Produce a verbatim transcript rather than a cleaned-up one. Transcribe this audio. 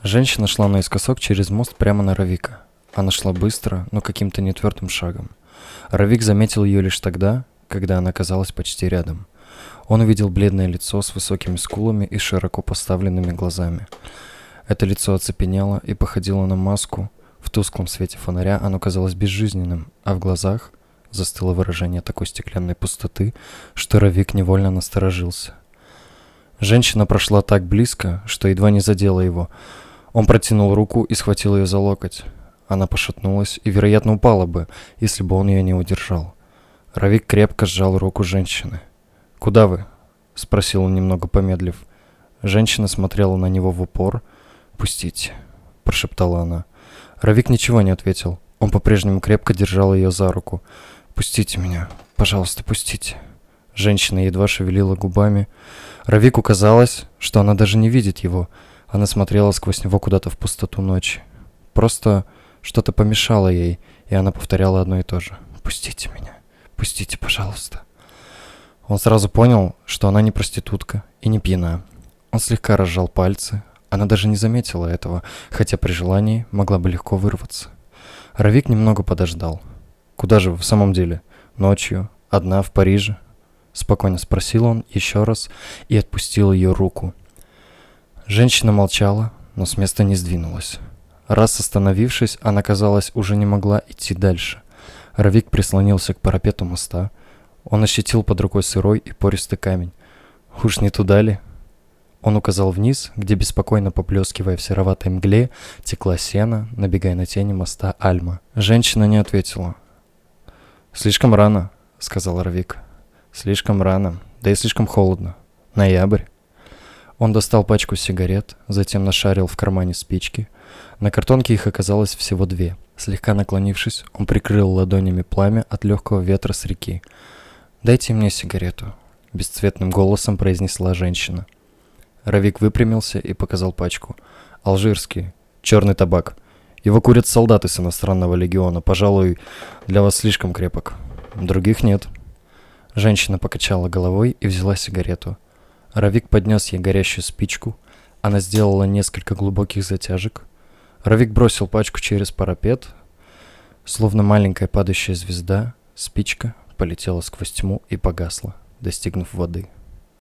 Женщина шла наискосок через мост прямо на Равика. Она шла быстро, но каким-то нетвердым шагом. Равик заметил ее лишь тогда, когда она оказалась почти рядом. Он увидел бледное лицо с высокими скулами и широко поставленными глазами. Это лицо оцепенело и походило на маску. В тусклом свете фонаря оно казалось безжизненным, а в глазах застыло выражение такой стеклянной пустоты, что Равик невольно насторожился. Женщина прошла так близко, что едва не задела его. Он протянул руку и схватил ее за локоть. Она пошатнулась и, вероятно, упала бы, если бы он ее не удержал. Равик крепко сжал руку женщины. «Куда вы?» — спросил он, немного помедлив. Женщина смотрела на него в упор. «Пустите», — прошептала она. Равик ничего не ответил. Он по-прежнему крепко держал ее за руку. «Пустите меня, пожалуйста, пустите». Женщина едва шевелила губами. Равику казалось, что она даже не видит его. Она смотрела сквозь него куда-то в пустоту ночи. Просто что-то помешало ей, и она повторяла одно и то же. «Пустите меня, пустите, пожалуйста». Он сразу понял, что она не проститутка и не пьяна. Он слегка разжал пальцы. Она даже не заметила этого, хотя при желании могла бы легко вырваться. Равик немного подождал. «Куда же вы в самом деле? Ночью? Одна в Париже?» Спокойно спросил он еще раз и отпустил ее руку. Женщина молчала, но с места не сдвинулась. Раз остановившись, она, казалось, уже не могла идти дальше. Равик прислонился к парапету моста. Он ощутил под рукой сырой и пористый камень. «Уж не туда ли?» Он указал вниз, где, беспокойно поблескивая в сероватой мгле, текла сена, набегая на тени моста Альма. Женщина не ответила. «Слишком рано», — сказал Равик. «Слишком рано, да и слишком холодно. Ноябрь». Он достал пачку сигарет, затем нашарил в кармане спички. На картонке их оказалось всего две. Слегка наклонившись, он прикрыл ладонями пламя от легкого ветра с реки. «Дайте мне сигарету», — бесцветным голосом произнесла женщина. Равик выпрямился и показал пачку. «Алжирский, черный табак. Его курят солдаты с иностранного легиона. Пожалуй, для вас слишком крепок. Других нет». Женщина покачала головой и взяла сигарету. Равик поднес ей горящую спичку. Она сделала несколько глубоких затяжек. Равик бросил пачку через парапет. Словно маленькая падающая звезда, спичка полетела сквозь тьму и погасла, достигнув воды.